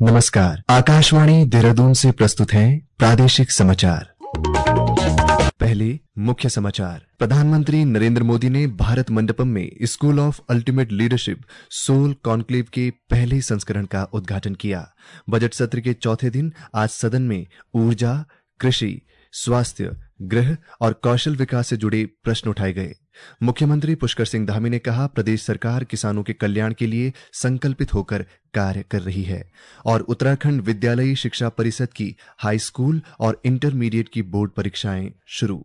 नमस्कार। आकाशवाणी देहरादून से प्रस्तुत हैं प्रादेशिक समाचार। पहले मुख्य समाचार। प्रधानमंत्री नरेंद्र मोदी ने भारत मंडपम में School of Ultimate Leadership SOUL Conclave के पहले संस्करण का उद्घाटन किया। बजट सत्र के चौथे दिन आज सदन में ऊर्जा, कृषि, स्वास्थ्य, गृह और कौशल विकास से जुड़े प्रश्न उठाए गए। मुख्यमंत्री पुष्कर सिंह धामी ने कहा, प्रदेश सरकार किसानों के कल्याण के लिए संकल्पित होकर कार्य कर रही है। और उत्तराखंड विद्यालयी शिक्षा परिषद की हाई स्कूल और इंटरमीडिएट की बोर्ड परीक्षाएं शुरू।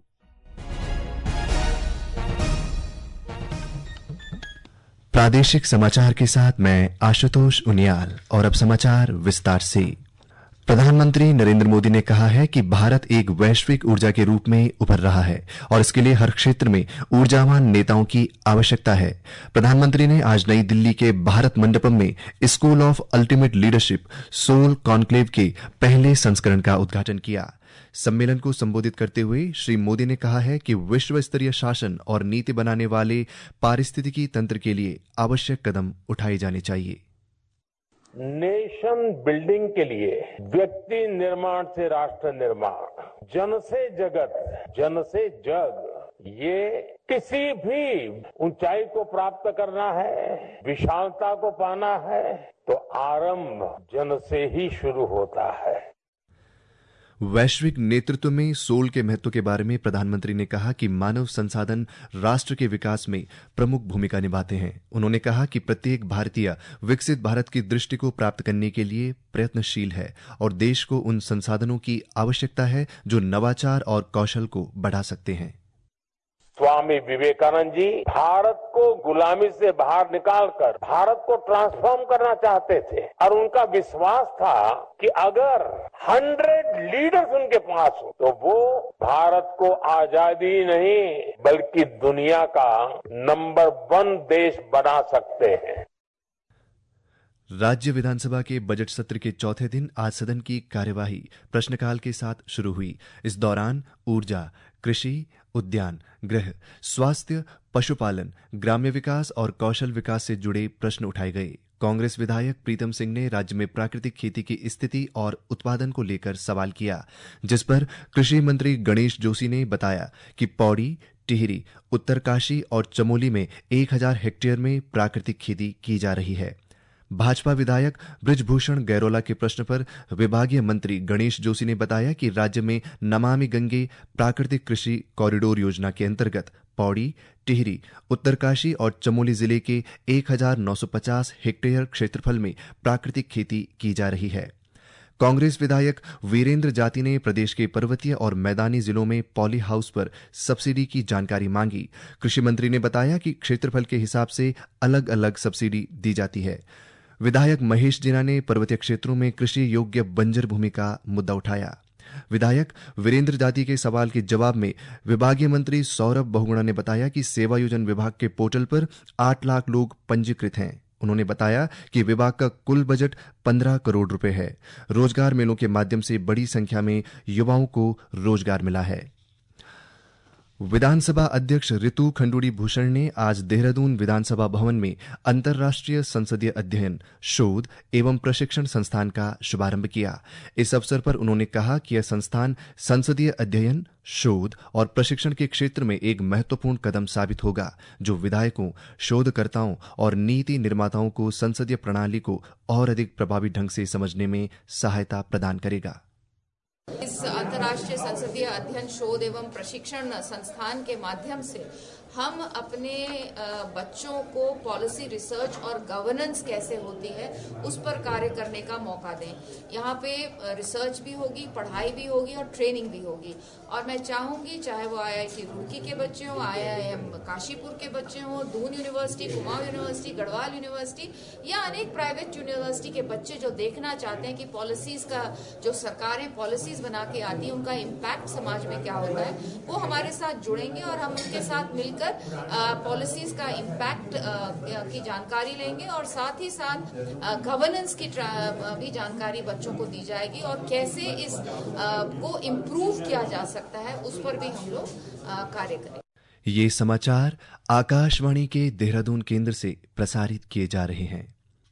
प्रादेशिक समाचार के साथ मैं आशुतोष उनियाल। और अब समाचार विस्तार से। प्रधानमंत्री नरेंद्र मोदी ने कहा है कि भारत एक वैश्विक ऊर्जा के रूप में उभर रहा है और इसके लिए हर क्षेत्र में ऊर्जावान नेताओं की आवश्यकता है। प्रधानमंत्री ने आज नई दिल्ली के भारत मंडपम में School of Ultimate Leadership SOUL Conclave के पहले संस्करण का उद्घाटन किया। सम्मेलन को संबोधित करते हुए श्री मोदी ने कहा है कि विश्व स्तरीय शासन और नीति बनाने वाले पारिस्थितिकी तंत्र के लिए आवश्यक कदम उठाए जाने चाहिए। नेशन बिल्डिंग के लिए व्यक्ति निर्माण से राष्ट्र निर्माण, जन से जगत, जन से जग, ये किसी भी ऊंचाई को प्राप्त करना है, विशालता को पाना है तो आरंभ जन से ही शुरू होता है। वैश्विक नेतृत्व में सोल के महत्व के बारे में प्रधानमंत्री ने कहा कि मानव संसाधन राष्ट्र के विकास में प्रमुख भूमिका निभाते हैं। उन्होंने कहा कि प्रत्येक भारतीय विकसित भारत की दृष्टि को प्राप्त करने के लिए प्रयत्नशील है और देश को उन संसाधनों की आवश्यकता है जो नवाचार और कौशल को बढ़ा सकते हैं। स्वामी विवेकानंद जी भारत को गुलामी से बाहर निकालकर भारत को ट्रांसफॉर्म करना चाहते थे और उनका विश्वास था कि अगर 100 लीडर्स उनके पास हो तो वो भारत को आजादी नहीं बल्कि दुनिया का नंबर 1 देश बना सकते हैं। राज्य विधानसभा के बजट सत्र के चौथे दिन आज सदन की कार्यवाही प्रश्नकाल के साथ शुरू हुई। इस दौरान ऊर्जा, कृषि, उद्यान, गृह, स्वास्थ्य, पशुपालन, ग्राम्य विकास और कौशल विकास से जुड़े प्रश्न उठाए गए। कांग्रेस विधायक प्रीतम सिंह ने राज्य में प्राकृतिक खेती की स्थिति और उत्पादन को लेकर सवाल किया, जिस पर कृषि मंत्री गणेश जोशी ने बताया कि पौड़ी, टिहरी, उत्तरकाशी और चमोली में 1000 हेक्टेयर में प्राकृतिक खेती की जा रही है। भाजपा विधायक बृजभूषण गैरोला के प्रश्न पर विभागीय मंत्री गणेश जोशी ने बताया कि राज्य में नमामि गंगे प्राकृतिक कृषि कॉरिडोर योजना के अंतर्गत पौड़ी, टिहरी, उत्तरकाशी और चमोली जिले के 1950 हेक्टेयर क्षेत्रफल में प्राकृतिक खेती की जा रही है। कांग्रेस विधायक वीरेंद्र जाति ने प्रदेश के पर्वतीय और मैदानी जिलों में पॉली हाउस पर सब्सिडी की जानकारी मांगी। कृषि मंत्री ने बताया कि क्षेत्रफल के हिसाब से अलग अलग सब्सिडी दी जाती है। विधायक महेश जीना ने पर्वतीय क्षेत्रों में कृषि योग्य बंजर भूमि का मुद्दा उठाया। विधायक वीरेंद्र जाति के सवाल के जवाब में विभागीय मंत्री सौरभ बहुगुणा ने बताया कि सेवा योजन विभाग के पोर्टल पर 8 लाख लोग पंजीकृत हैं। उन्होंने बताया कि विभाग का कुल बजट 15 करोड़ रुपए है। रोजगार मेलों के माध्यम से बड़ी संख्या में युवाओं को रोजगार मिला है। विधानसभा अध्यक्ष ऋतु खंडूड़ी भूषण ने आज देहरादून विधानसभा भवन में अंतर्राष्ट्रीय संसदीय अध्ययन, शोध एवं प्रशिक्षण संस्थान का शुभारंभ किया। इस अवसर पर उन्होंने कहा कि यह संस्थान संसदीय अध्ययन, शोध और प्रशिक्षण के क्षेत्र में एक महत्वपूर्ण कदम साबित होगा, जो विधायकों, शोधकर्ताओं और नीति निर्माताओं को संसदीय प्रणाली को और अधिक प्रभावी ढंग से समझने में सहायता प्रदान करेगा। इस अंतर्राष्ट्रीय संसदीय अध्ययन, शोध एवं प्रशिक्षण संस्थान के माध्यम से हम अपने बच्चों को पॉलिसी रिसर्च और गवर्नेंस कैसे होती है उस पर कार्य करने का मौका दें। यहाँ पे रिसर्च भी होगी, पढ़ाई भी होगी और ट्रेनिंग भी होगी। और मैं चाहूंगी चाहे वो IIT रुड़की के बच्चे हों, IIM काशीपुर के बच्चे हों, Doon University, Kumaon University, Garhwal University या अनेक प्राइवेट यूनिवर्सिटी के बच्चे जो देखना चाहते हैं कि पॉलिसीज का जो सरकारें पॉलिसीज बना के आती है उनका इम्पैक्ट समाज में क्या होता है, वो हमारे साथ जुड़ेंगे और हम उनके साथ मिलकर पॉलिसीज का इम्पैक्ट की जानकारी लेंगे और साथ ही साथ गवर्नेंस की भी जानकारी बच्चों को दी जाएगी और कैसे इस को इम्प्रूव किया जा सकता है उस पर भी हम लोग कार्य करेंगे। ये समाचार आकाशवाणी के देहरादून केंद्र से प्रसारित किए जा रहे हैं।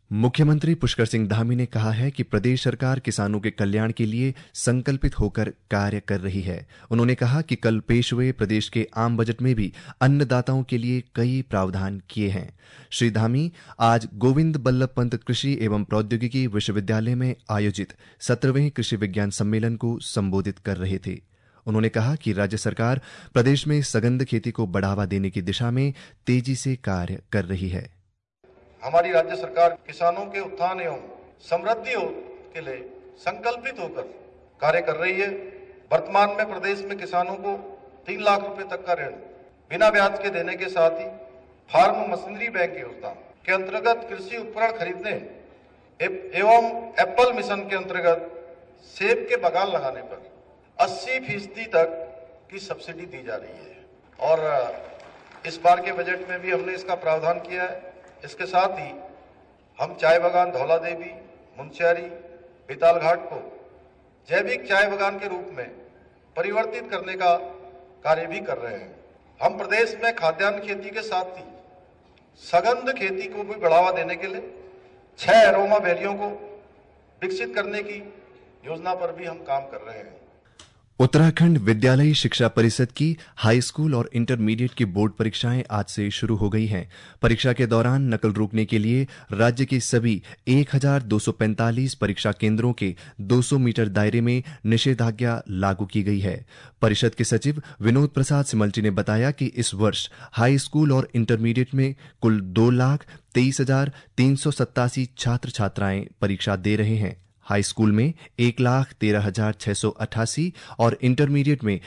मुख्यमंत्री पुष्कर सिंह धामी ने कहा है कि प्रदेश सरकार किसानों के कल्याण के लिए संकल्पित होकर कार्य कर रही है। उन्होंने कहा कि कल पेश हुए प्रदेश के आम बजट में भी अन्नदाताओं के लिए कई प्रावधान किए हैं। श्री धामी आज गोविंद बल्लभ पंत कृषि एवं प्रौद्योगिकी विश्वविद्यालय में आयोजित 17वें कृषि विज्ञान सम्मेलन को संबोधित कर रहे थे। उन्होंने कहा कि राज्य सरकार प्रदेश में सघन खेती को बढ़ावा देने की दिशा में तेजी से कार्य कर रही है। हमारी राज्य सरकार किसानों के उत्थान एवं समृद्धि के लिए संकल्पित होकर कार्य कर रही है। वर्तमान में प्रदेश में किसानों को 3 लाख रुपए तक का ऋण बिना ब्याज के देने के साथ ही फार्म मशीनरी बैंक योजना के अंतर्गत कृषि उपकरण खरीदने एवं एप्पल मिशन के अंतर्गत सेब के बागान लगाने पर 80% तक की सब्सिडी दी जा रही है और इस बार के बजट में भी हमने इसका प्रावधान किया है। इसके साथ ही हम चाय बागान धौला देवी, मुंशियारी, बेताल घाट को जैविक चाय बागान के रूप में परिवर्तित करने का कार्य भी कर रहे हैं। हम प्रदेश में खाद्यान्न खेती के साथ ही सघन खेती को भी बढ़ावा देने के लिए 6 अरोमा वैलियों को विकसित करने की योजना पर भी हम काम कर रहे हैं। उत्तराखंड विद्यालयी शिक्षा परिषद की हाई स्कूल और इंटरमीडिएट की बोर्ड परीक्षाएं आज से शुरू हो गई हैं। परीक्षा के दौरान नकल रोकने के लिए राज्य के सभी 1245 परीक्षा केंद्रों के 200 मीटर दायरे में निषेधाज्ञा लागू की गई है। परिषद के सचिव विनोद प्रसाद सिमलची ने बताया कि इस वर्ष हाई स्कूल और इंटरमीडिएट में कुल 2,23,387 छात्र छात्राएं परीक्षा दे रहे हैं। हाई स्कूल में 1,13,688 और इंटरमीडिएट में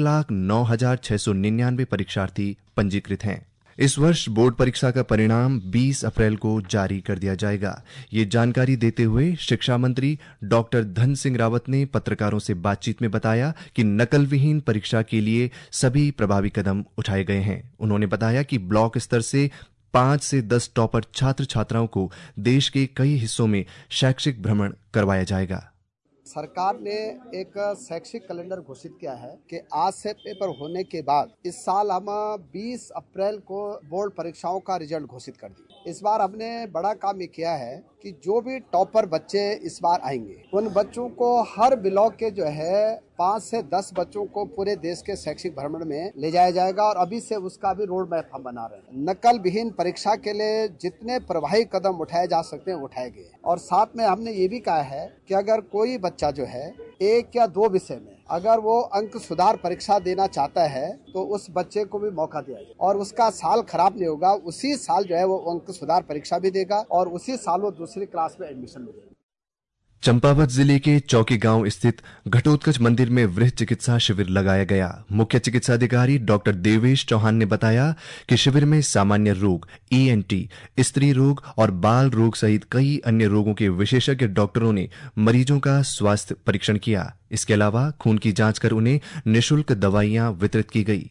1,09,699 परीक्षार्थी पंजीकृत हैं। इस वर्ष बोर्ड परीक्षा का परिणाम 20 अप्रैल को जारी कर दिया जाएगा। ये जानकारी देते हुए शिक्षा मंत्री डॉक्टर धन सिंह रावत ने पत्रकारों से बातचीत में बताया कि नकल विहीन परीक्षा के लिए सभी प्रभावी कदम उठाए गए हैं। उन्होंने बताया कि ब्लॉक स्तर से 5 से 10 टॉपर छात्र छात्राओं को देश के कई हिस्सों में शैक्षिक भ्रमण करवाया जाएगा। सरकार ने एक शैक्षिक कैलेंडर घोषित किया है कि आज से पेपर होने के बाद इस साल हम 20 अप्रैल को बोर्ड परीक्षाओं का रिजल्ट घोषित कर दिया। इस बार हमने बड़ा काम ये किया है कि जो भी टॉपर बच्चे इस बार आएंगे उन बच्चों को हर ब्लॉक के जो है 5 से 10 बच्चों को पूरे देश के शैक्षिक भ्रमण में ले जाया जाएगा और अभी से उसका भी रोड मैप हम बना रहे हैं। नकल विहीन परीक्षा के लिए जितने प्रभावी कदम उठाए जा सकते हैं उठाए गए और साथ में हमने ये भी कहा है कि अगर कोई बच्चा जो है 1 या 2 विषय में अगर वो अंक सुधार परीक्षा देना चाहता है तो उस बच्चे को भी मौका दिया जाए और उसका साल खराब नहीं होगा। उसी साल जो है वो अंक सुधार परीक्षा भी देगा और उसी साल वो दूसरी क्लास में एडमिशन मिलेगा। चंपावत जिले के चौकी गांव स्थित घटोत्कच मंदिर में वृहद चिकित्सा शिविर लगाया गया। मुख्य चिकित्सा अधिकारी डॉक्टर देवेश चौहान ने बताया कि शिविर में सामान्य रोग, ENT, स्त्री रोग और बाल रोग सहित कई अन्य रोगों के विशेषज्ञ डॉक्टरों ने मरीजों का स्वास्थ्य परीक्षण किया। इसके अलावा खून की जांच कर उन्हें निःशुल्क दवाइयां वितरित की गई।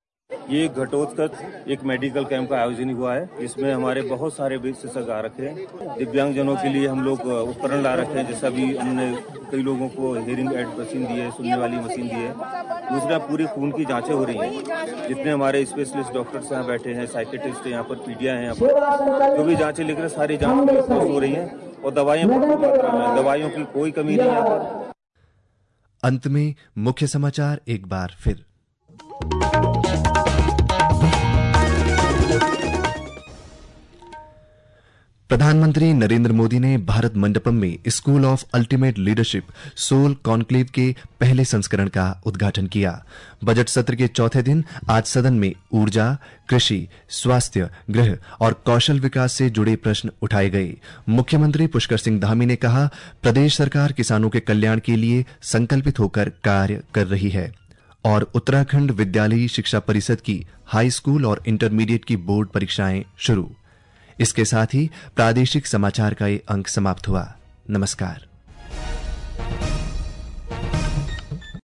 ये घटोत्कच एक मेडिकल कैंप का आयोजन हुआ है जिसमें हमारे बहुत सारे विशेषज्ञ आ रखे हैं। दिव्यांगजनों के लिए हम लोग उपकरण ला रखे हैं, जैसा भी हमने कई लोगों को हियरिंग एड मशीन दी है, सुनने वाली मशीन दी है। दूसरा पूरी खून की जांचें हो रही हैं। जितने हमारे स्पेशलिस्ट डॉक्टर्स यहाँ बैठे हैं, साइकेट्रिस्ट यहाँ पर, पीडिया है, यहाँ पर जो भी जाँचें लिख रहे सारी जाँच हो रही है और दवाइयाँ भरपूर मात्रा में, दवाइयों की कोई कमी नहीं है यहाँ पर। अंत में मुख्य समाचार एक बार फिर। प्रधानमंत्री नरेंद्र मोदी ने भारत मंडपम में School of Ultimate Leadership SOUL Conclave के पहले संस्करण का उद्घाटन किया। बजट सत्र के चौथे दिन आज सदन में ऊर्जा, कृषि, स्वास्थ्य, गृह और कौशल विकास से जुड़े प्रश्न उठाए गए। मुख्यमंत्री पुष्कर सिंह धामी ने कहा, प्रदेश सरकार किसानों के कल्याण के लिए संकल्पित होकर कार्य कर रही है। और उत्तराखंड विद्यालयी शिक्षा परिषद की हाई स्कूल और इंटरमीडिएट की बोर्ड परीक्षाएं शुरू। इसके साथ ही प्रादेशिक समाचार का ये अंक समाप्त हुआ। नमस्कार।